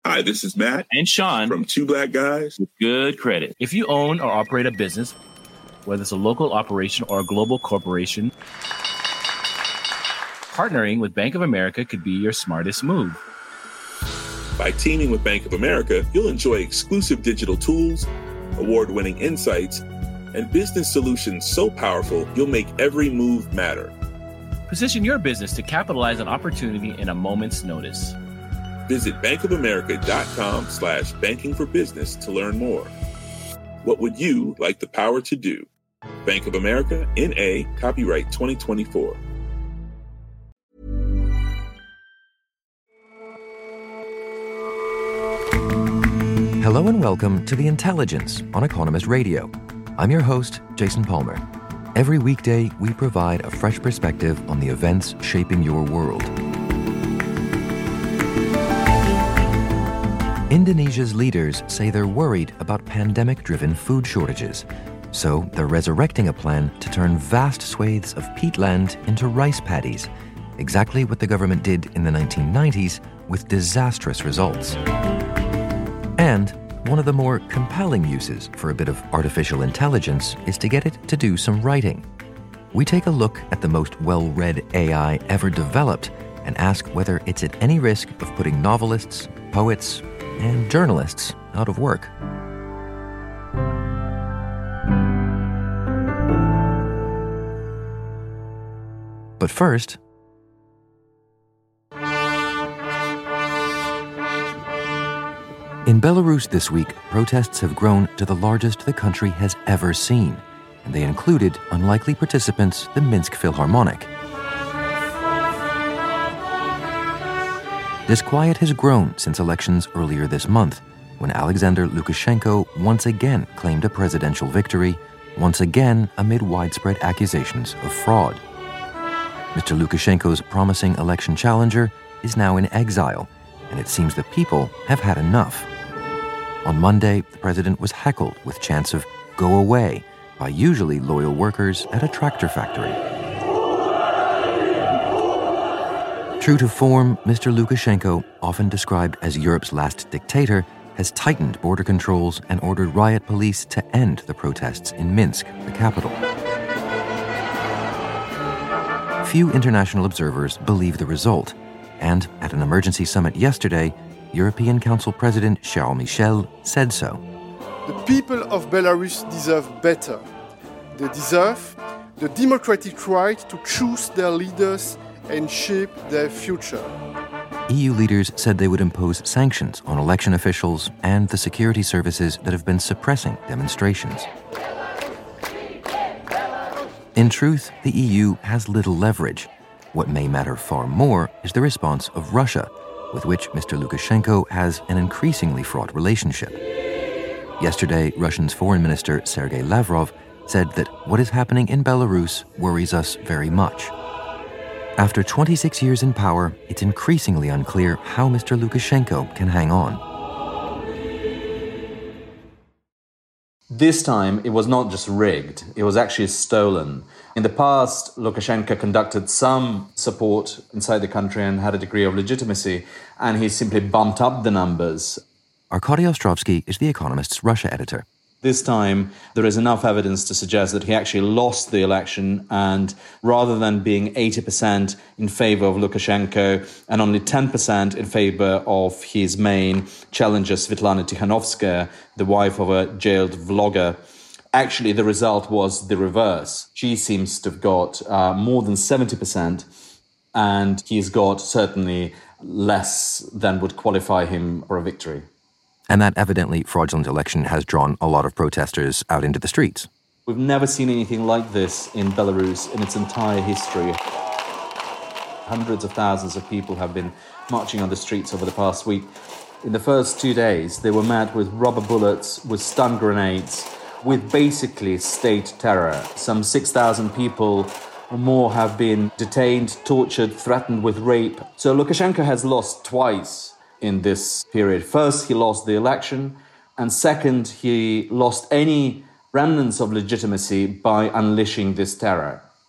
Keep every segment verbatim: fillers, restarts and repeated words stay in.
Hi, this is Matt and Sean from Two Black Guys with Good Credit. If you own or operate a business, whether it's a local operation or a global corporation, partnering with Bank of America could be your smartest move. By teaming with Bank of America, you'll enjoy exclusive digital tools, award-winning insights, and business solutions so powerful you'll make every move matter. Position your business to capitalize on opportunity in a moment's notice. Visit bankofamerica.com slash banking for business to learn more. What would you like the power to do? Bank of America, N A, copyright twenty twenty-four. Hello and welcome to The Intelligence on Economist Radio. I'm your host, Jason Palmer. Every weekday, we provide a fresh perspective on the events shaping your world. Indonesia's leaders say they're worried about pandemic-driven food shortages. So they're resurrecting a plan to turn vast swathes of peatland into rice paddies, exactly what the government did in the nineteen nineties with disastrous results. And one of the more compelling uses for a bit of artificial intelligence is to get it to do some writing. We take a look at the most well-read A I ever developed and ask whether it's at any risk of putting novelists, poets, and journalists out of work. But first, in Belarus this week, protests have grown to the largest the country has ever seen, and they included unlikely participants, the Minsk Philharmonic. Disquiet has grown since elections earlier this month, when Alexander Lukashenko once again claimed a presidential victory, once again amid widespread accusations of fraud. Mister Lukashenko's promising election challenger is now in exile, and it seems the people have had enough. On Monday, the president was heckled with chants of "go away" by usually loyal workers at a tractor factory. True to form, Mister Lukashenko, often described as Europe's last dictator, has tightened border controls and ordered riot police to end the protests in Minsk, the capital. Few international observers believe the result, and at an emergency summit yesterday, European Council President Charles Michel said so. The people of Belarus deserve better. They deserve the democratic right to choose their leaders and shape their future. E U leaders said they would impose sanctions on election officials and the security services that have been suppressing demonstrations. In truth, the E U has little leverage. What may matter far more is the response of Russia, with which Mister Lukashenko has an increasingly fraught relationship. Yesterday, Russia's Foreign Minister Sergei Lavrov said that what is happening in Belarus worries us very much. After twenty-six years in power, it's increasingly unclear how Mister Lukashenko can hang on. This time, it was not just rigged, it was actually stolen. In the past, Lukashenko conducted some support inside the country and had a degree of legitimacy, and he simply bumped up the numbers. Arkady Ostrovsky is The Economist's Russia editor. This time, there is enough evidence to suggest that he actually lost the election, and rather than being eighty percent in favor of Lukashenko and only ten percent in favor of his main challenger, Svetlana Tikhanovskaya, the wife of a jailed vlogger, actually the result was the reverse. She seems to have got uh, more than seventy percent, and he's got certainly less than would qualify him for a victory. And that evidently fraudulent election has drawn a lot of protesters out into the streets. We've never seen anything like this in Belarus in its entire history. Hundreds of thousands of people have been marching on the streets over the past week. In the first two days, they were met with rubber bullets, with stun grenades, with basically state terror. Some six thousand people or more have been detained, tortured, threatened with rape. So Lukashenko has lost twice in this period. First, he lost the election, and second, he lost any remnants of legitimacy by unleashing this terror.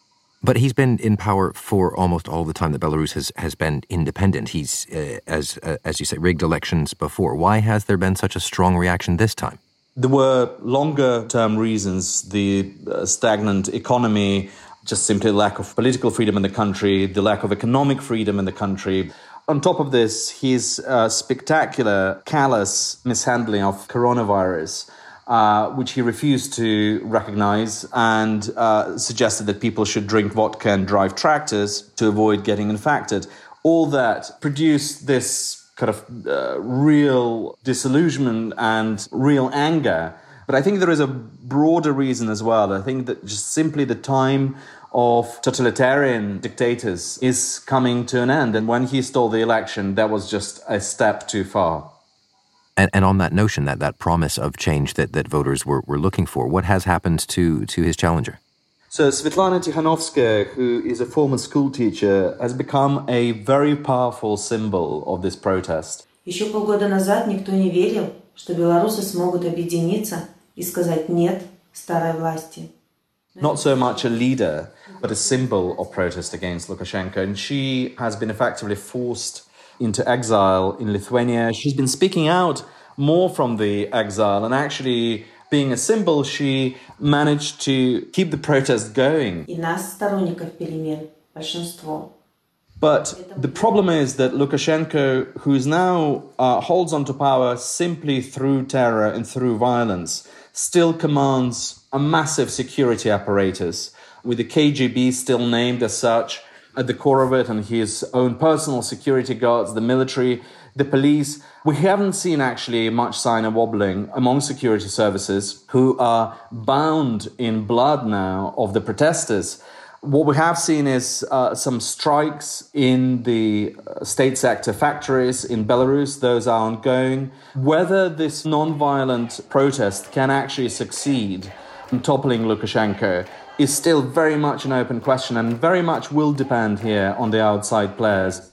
But he's been in power for almost all the time that Belarus has, has been independent. He's, uh, as uh, as you say, rigged elections before. Why has there been such a strong reaction this time? There were longer-term reasons, the uh, stagnant economy, just simply lack of political freedom in the country, the lack of economic freedom in the country. On top of this, his uh, spectacular, callous mishandling of coronavirus, uh, which he refused to recognize and uh, suggested that people should drink vodka and drive tractors to avoid getting infected. All that produced this kind of uh, real disillusionment and real anger. But I think there is a broader reason as well. I think that just simply the time of totalitarian dictators is coming to an end. And when he stole the election, that was just a step too far. And, and on that notion, that, that promise of change that, that voters were, were looking for, what has happened to, to his challenger? So Svetlana Tikhanovskaya, who is a former school teacher, has become a very powerful symbol of this protest. Еще полгода назад никто не верил, что белорусы смогут объединиться и сказать «нет» старой власти. Not so much a leader, but a symbol of protest against Lukashenko. And she has been effectively forced into exile in Lithuania. She's been speaking out more from the exile, and actually, being a symbol, she managed to keep the protest going. И нас, сторонников перемен, большинство. But the problem is that Lukashenko, who is now uh, holds on to power simply through terror and through violence, still commands a massive security apparatus, with the K G B still named as such at the core of it, and his own personal security guards, the military, the police. We haven't seen actually much sign of wobbling among security services, who are bound in blood now of the protesters. What we have seen is uh, some strikes in the state sector factories in Belarus. Those are ongoing. Whether this non-violent protest can actually succeed in toppling Lukashenko is still very much an open question, and very much will depend here on the outside players.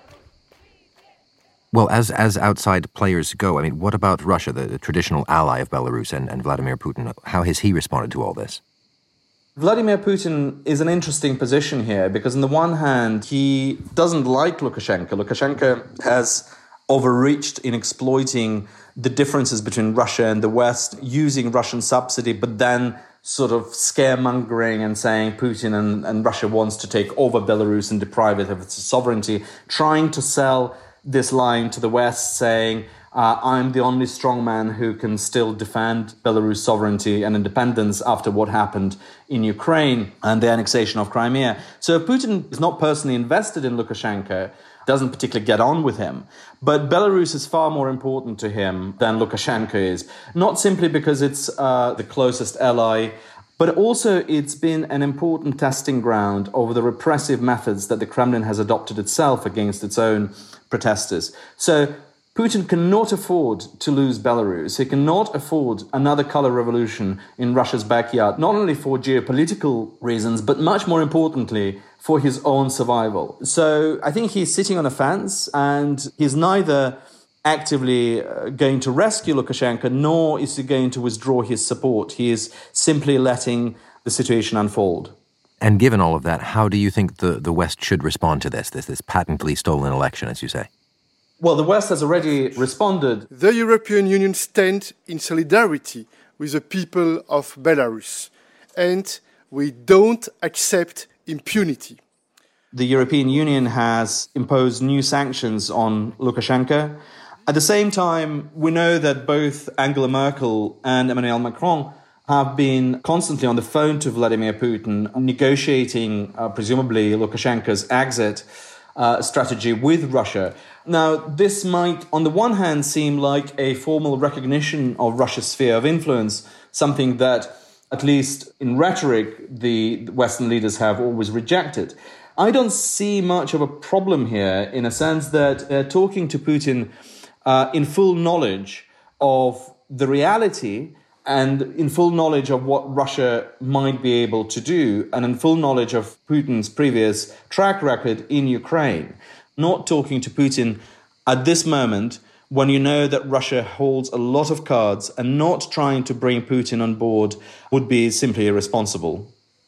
Well, as as outside players go, I mean, what about Russia, the, the traditional ally of Belarus, and, and Vladimir Putin? How has he responded to all this? Vladimir Putin is an interesting position here because on the one hand, he doesn't like Lukashenko. Lukashenko has overreached in exploiting the differences between Russia and the West, using Russian subsidy, but then sort of scaremongering and saying Putin and, and Russia wants to take over Belarus and deprive it of its sovereignty, trying to sell this line to the West, saying, Uh, I'm the only strongman who can still defend Belarus sovereignty and independence after what happened in Ukraine and the annexation of Crimea. So Putin is not personally invested in Lukashenko, doesn't particularly get on with him. But Belarus is far more important to him than Lukashenko is, not simply because it's uh, the closest ally, but also it's been an important testing ground over the repressive methods that the Kremlin has adopted itself against its own protesters. So Putin cannot afford to lose Belarus. He cannot afford another color revolution in Russia's backyard, not only for geopolitical reasons, but much more importantly, for his own survival. So I think he's sitting on a fence, and he's neither actively uh, going to rescue Lukashenko, nor is he going to withdraw his support. He is simply letting the situation unfold. And given all of that, how do you think the, the West should respond to this, this, this patently stolen election, as you say? Well, the West has already responded. The European Union stands in solidarity with the people of Belarus, and we don't accept impunity. The European Union has imposed new sanctions on Lukashenko. At the same time, we know that both Angela Merkel and Emmanuel Macron have been constantly on the phone to Vladimir Putin, negotiating, uh, presumably, Lukashenko's exit uh, strategy with Russia. Now, this might, on the one hand, seem like a formal recognition of Russia's sphere of influence, something that, at least in rhetoric, the Western leaders have always rejected. I don't see much of a problem here in a sense that they're talking to Putin uh, in full knowledge of the reality and in full knowledge of what Russia might be able to do, and in full knowledge of Putin's previous track record in Ukraine. Not talking to Putin at this moment when you know that Russia holds a lot of cards, and not trying to bring Putin on board would be simply irresponsible.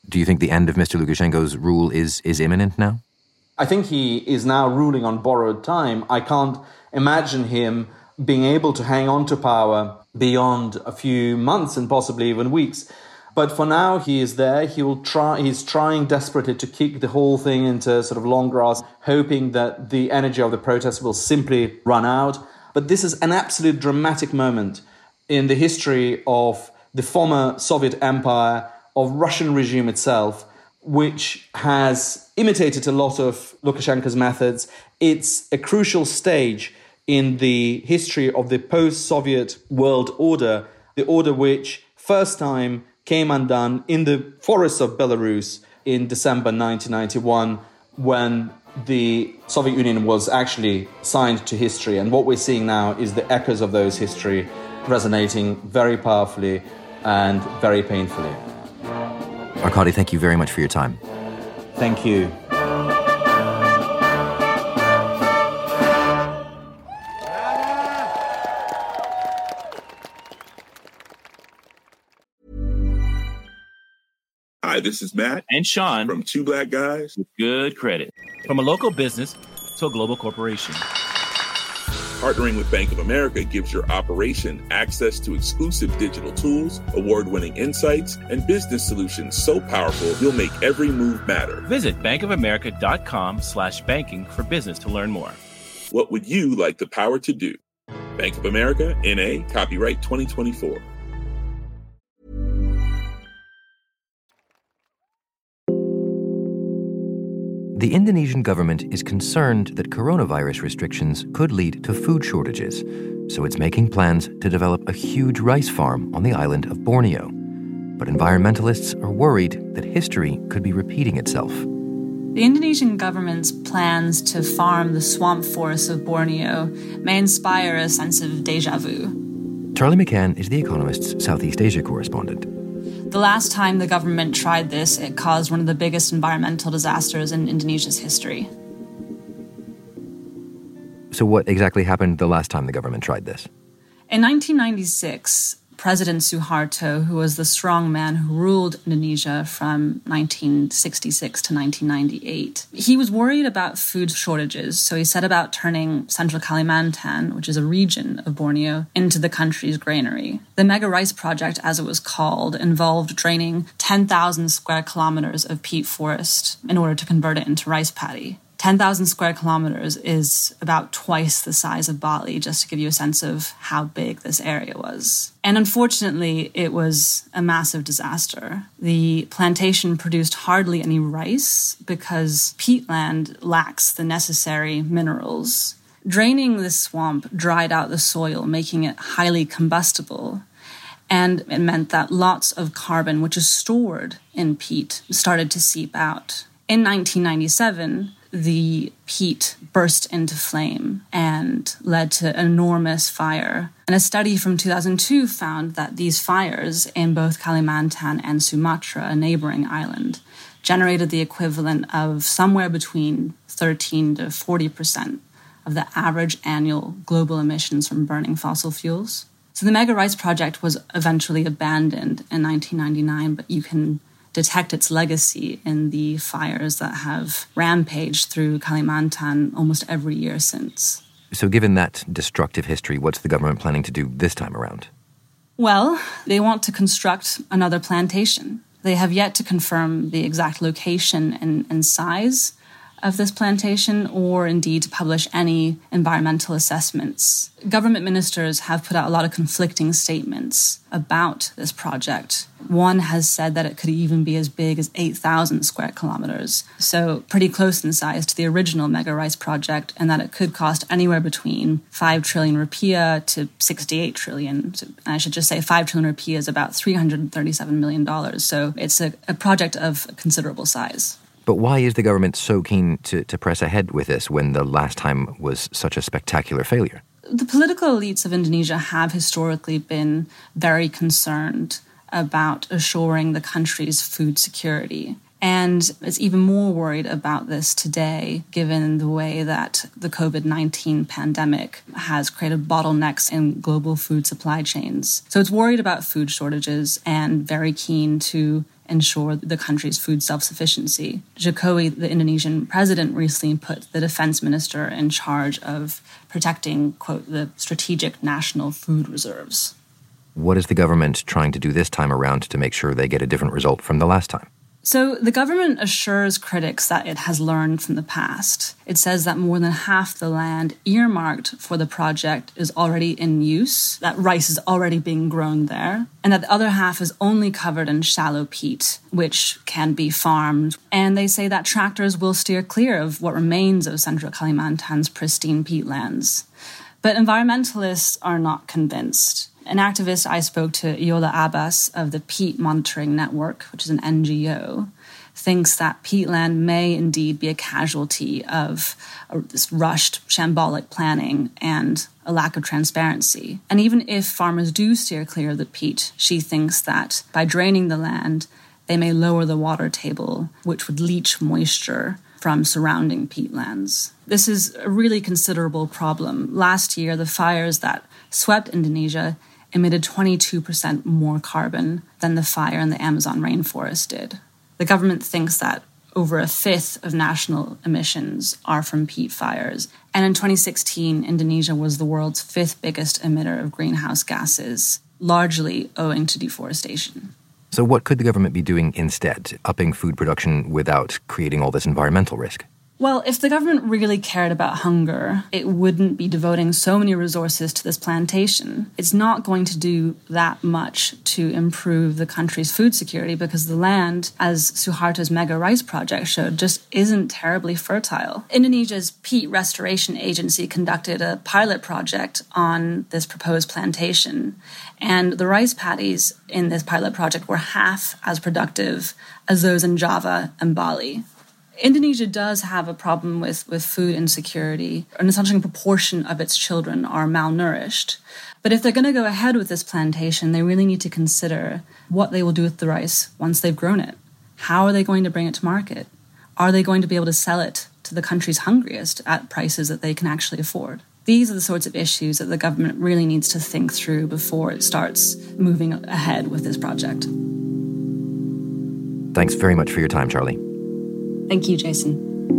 Do you think the end of Mister Lukashenko's rule is, is imminent now? I think he is now ruling on borrowed time. I can't imagine him being able to hang on to power beyond a few months and possibly even weeks. But for now, he is there. He will try. He's trying desperately to kick the whole thing into sort of long grass, hoping that the energy of the protests will simply run out. But this is an absolute dramatic moment in the history of the former Soviet Empire, of Russian regime itself, which has imitated a lot of Lukashenko's methods. It's a crucial stage in the history of the post-Soviet world order, the order which first time came undone in the forests of Belarus in December nineteen ninety-one, when the Soviet Union was actually signed to history. And what we're seeing now is the echoes of those history resonating very powerfully and very painfully. Arkady, thank you very much for your time. Thank you. Hi, this is Matt And Sean from Two Black Guys with Good Credit. From a local business to a global corporation. Partnering with Bank of America gives your operation access to exclusive digital tools, award-winning insights, and business solutions so powerful you'll make every move matter. Visit bankofamerica.com slash banking for business to learn more. What would you like the power to do? Bank of America, N A, copyright twenty twenty-four. The Indonesian government is concerned that coronavirus restrictions could lead to food shortages, so it's making plans to develop a huge rice farm on the island of Borneo. But environmentalists are worried that history could be repeating itself. The Indonesian government's plans to farm the swamp forests of Borneo may inspire a sense of déjà vu. Charlie McCann is The Economist's Southeast Asia correspondent. The last time the government tried this, it caused one of the biggest environmental disasters in Indonesia's history. So what exactly happened the last time the government tried this? In nineteen ninety-six, President Suharto, who was the strong man who ruled Indonesia from nineteen sixty-six to nineteen ninety-eight, he was worried about food shortages, so he set about turning Central Kalimantan, which is a region of Borneo, into the country's granary. The Mega Rice Project, as it was called, involved draining ten thousand square kilometers of peat forest in order to convert it into rice paddy. ten thousand square kilometers is about twice the size of Bali, just to give you a sense of how big this area was. And unfortunately, it was a massive disaster. The plantation produced hardly any rice because peatland lacks the necessary minerals. Draining this swamp dried out the soil, making it highly combustible. And it meant that lots of carbon, which is stored in peat, started to seep out. In nineteen ninety-seven, the peat burst into flame and led to an enormous fire. And a study from two thousand two found that these fires in both Kalimantan and Sumatra, a neighboring island, generated the equivalent of somewhere between thirteen to forty percent of the average annual global emissions from burning fossil fuels. So the Mega Rice Project was eventually abandoned in nineteen ninety-nine, but you can detect its legacy in the fires that have rampaged through Kalimantan almost every year since. So given that destructive history, what's the government planning to do this time around? Well, they want to construct another plantation. They have yet to confirm the exact location and, and size of this plantation, or indeed to publish any environmental assessments. Government ministers have put out a lot of conflicting statements about this project. One has said that it could even be as big as eight thousand square kilometers, so pretty close in size to the original Mega Rice Project, and that it could cost anywhere between five trillion rupiah to sixty-eight trillion. So I should just say five trillion rupiah is about three hundred thirty-seven million dollars, so it's a, a project of considerable size. But why is the government so keen to, to press ahead with this when the last time was such a spectacular failure? The political elites of Indonesia have historically been very concerned about assuring the country's food security. And it's even more worried about this today, given the way that the covid nineteen pandemic has created bottlenecks in global food supply chains. So it's worried about food shortages and very keen to ensure the country's food self-sufficiency. Jokowi, the Indonesian president, recently put the defense minister in charge of protecting, quote, the strategic national food reserves. What is the government trying to do this time around to make sure they get a different result from the last time? So the government assures critics that it has learned from the past. It says that more than half the land earmarked for the project is already in use, that rice is already being grown there, and that the other half is only covered in shallow peat, which can be farmed. And they say that tractors will steer clear of what remains of Central Kalimantan's pristine peatlands. But environmentalists are not convinced. An activist I spoke to, Yola Abbas of the Peat Monitoring Network, which is an N G O, thinks that peatland may indeed be a casualty of a, this rushed, shambolic planning and a lack of transparency. And even if farmers do steer clear of the peat, she thinks that by draining the land, they may lower the water table, which would leach moisture from surrounding peatlands. This is a really considerable problem. Last year, the fires that swept Indonesia emitted twenty-two percent more carbon than the fire in the Amazon rainforest did. The government thinks that over a fifth of national emissions are from peat fires. And in twenty sixteen, Indonesia was the world's fifth biggest emitter of greenhouse gases, largely owing to deforestation. So what could the government be doing instead, upping food production without creating all this environmental risk? Well, if the government really cared about hunger, it wouldn't be devoting so many resources to this plantation. It's not going to do that much to improve the country's food security because the land, as Suharto's mega rice project showed, just isn't terribly fertile. Indonesia's Peat Restoration Agency conducted a pilot project on this proposed plantation, and the rice paddies in this pilot project were half as productive as those in Java and Bali. Indonesia does have a problem with, with food insecurity. An astonishing proportion of its children are malnourished. But if they're going to go ahead with this plantation, they really need to consider what they will do with the rice once they've grown it. How are they going to bring it to market? Are they going to be able to sell it to the country's hungriest at prices that they can actually afford? These are the sorts of issues that the government really needs to think through before it starts moving ahead with this project. Thanks very much for your time, Charlie. Thank you, Jason.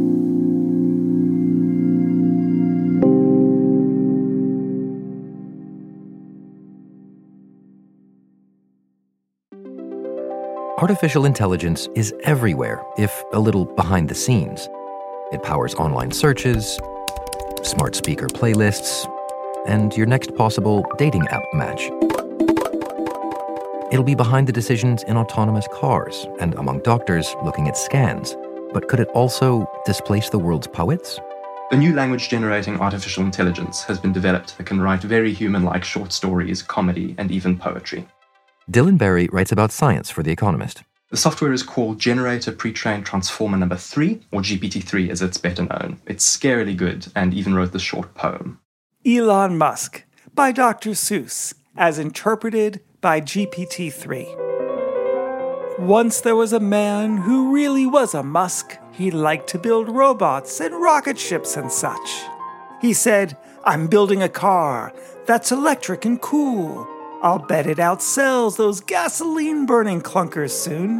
Artificial intelligence is everywhere, if a little behind the scenes. It powers online searches, smart speaker playlists, and your next possible dating app match. It'll be behind the decisions in autonomous cars and among doctors looking at scans. But could it also displace the world's poets? A new language-generating artificial intelligence has been developed that can write very human-like short stories, comedy, and even poetry. Dylan Berry writes about science for The Economist. The software is called Generator Pre-trained Transformer Number three, or G P T three as it's better known. It's scarily good, and even wrote this short poem. Elon Musk, by Doctor Seuss, as interpreted by G P T three. Once there was a man who really was a Musk. He liked to build robots and rocket ships and such. He said, "I'm building a car that's electric and cool. I'll bet it outsells those gasoline-burning clunkers soon."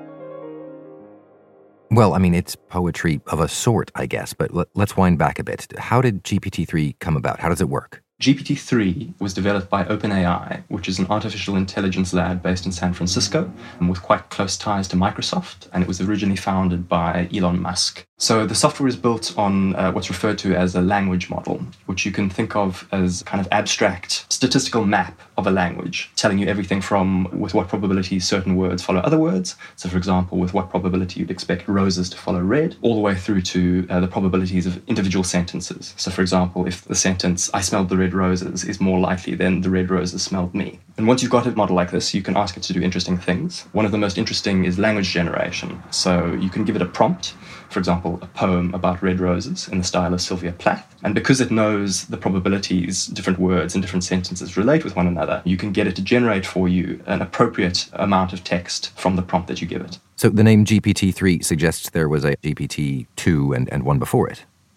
Well, I mean, it's poetry of a sort, I guess, but l- let's wind back a bit. How did G P T three come about? How does it work? G P T three was developed by OpenAI, which is an artificial intelligence lab based in San Francisco and with quite close ties to Microsoft, and it was originally founded by Elon Musk. So the software is built on uh, what's referred to as a language model, which you can think of as kind of abstract statistical map of a language, telling you everything from with what probability certain words follow other words. So for example, with what probability you'd expect roses to follow red, all the way through to uh, the probabilities of individual sentences. So for example, if the sentence, "I smelled the red roses," is more likely than "the red roses smelled me." And once you've got a model like this, you can ask it to do interesting things. One of the most interesting is language generation. So you can give it a prompt, for example, a poem about red roses in the style of Sylvia Plath. And because it knows the probabilities different words and different sentences relate with one another, you can get it to generate for you an appropriate amount of text from the prompt that you give it. So the name G P T three suggests there was a G P T two and, and one before it.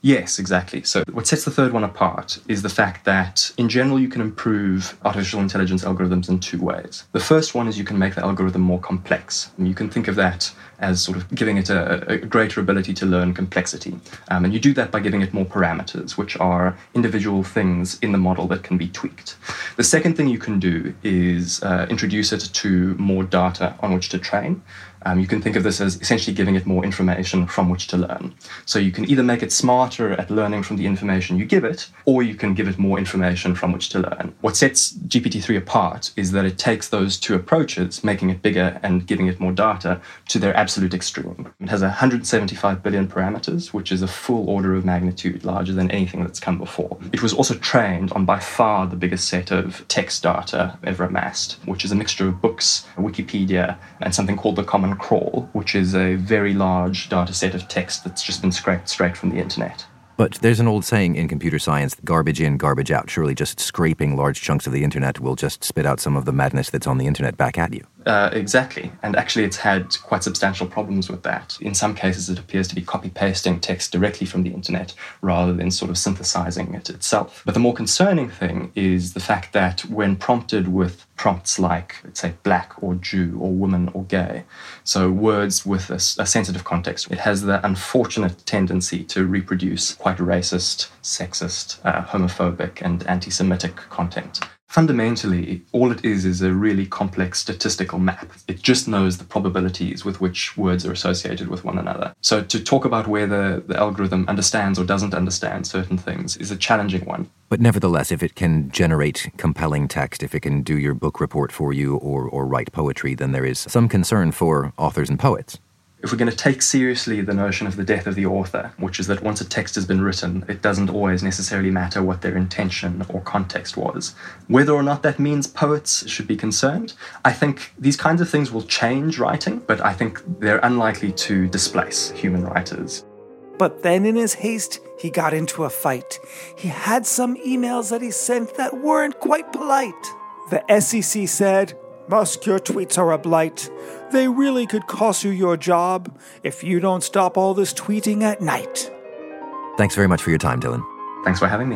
Yes, exactly. So what sets the third one apart is the fact that, in general, you can improve artificial intelligence algorithms in two ways. The first one is you can make the algorithm more complex. And you can think of that as sort of giving it a, a greater ability to learn complexity. Um, and you do that by giving it more parameters, which are individual things in the model that can be tweaked. The second thing you can do is uh, introduce it to more data on which to train. Um, you can think of this as essentially giving it more information from which to learn. So you can either make it smarter at learning from the information you give it, or you can give it more information from which to learn. What sets G P T three apart is that it takes those two approaches, making it bigger and giving it more data, to their absolute extreme. It has one hundred seventy-five billion parameters, which is a full order of magnitude larger than anything that's come before. It was also trained on by far the biggest set of text data ever amassed, which is a mixture of books, Wikipedia, and something called the Common Crawl, which is a very large data set of text that's just been scraped straight from the internet. But there's an old saying in computer science, garbage in, garbage out. Surely just scraping large chunks of the internet will just spit out some of the madness that's on the internet back at you. Uh, exactly. And actually it's had quite substantial problems with that. In some cases it appears to be copy-pasting text directly from the internet rather than sort of synthesizing it itself. But the more concerning thing is the fact that when prompted with prompts like, let's say, black or Jew or woman or gay, so words with a, a sensitive context, it has the unfortunate tendency to reproduce quite racist, sexist, uh, homophobic and anti-Semitic content. Fundamentally, all it is is a really complex statistical map. It just knows the probabilities with which words are associated with one another. So to talk about whether the algorithm understands or doesn't understand certain things is a challenging one. But nevertheless, if it can generate compelling text, if it can do your book report for you or, or write poetry, then there is some concern for authors and poets. If we're going to take seriously the notion of the death of the author, which is that once a text has been written, it doesn't always necessarily matter what their intention or context was. Whether or not that means poets should be concerned, I think these kinds of things will change writing, but I think they're unlikely to displace human writers. But then in his haste, he got into a fight. He had some emails that he sent that weren't quite polite. The S E C said, "Musk, your tweets are a blight. They really could cost you your job if you don't stop all this tweeting at night." Thanks very much for your time, Dylan. Thanks for having me.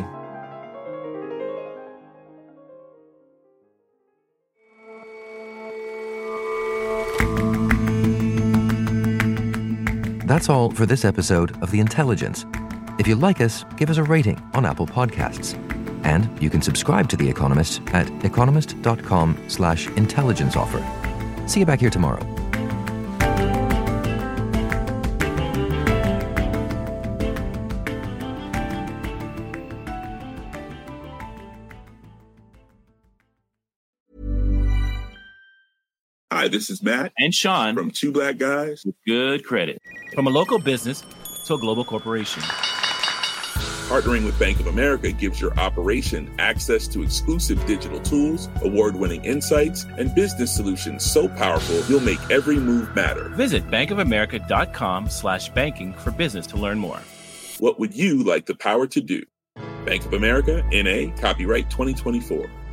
That's all for this episode of The Intelligence. If you like us, give us a rating on Apple Podcasts. And you can subscribe to The Economist at economist.com slash intelligence offer. See you back here tomorrow. Hi, this is Matt and Sean from Two Black Guys with Good Credit. From a local business to a global corporation, partnering with Bank of America gives your operation access to exclusive digital tools, award-winning insights, and business solutions so powerful you'll make every move matter. Visit bankofamerica.com slash banking for business to learn more. What would you like the power to do? Bank of America, N A, copyright twenty twenty-four.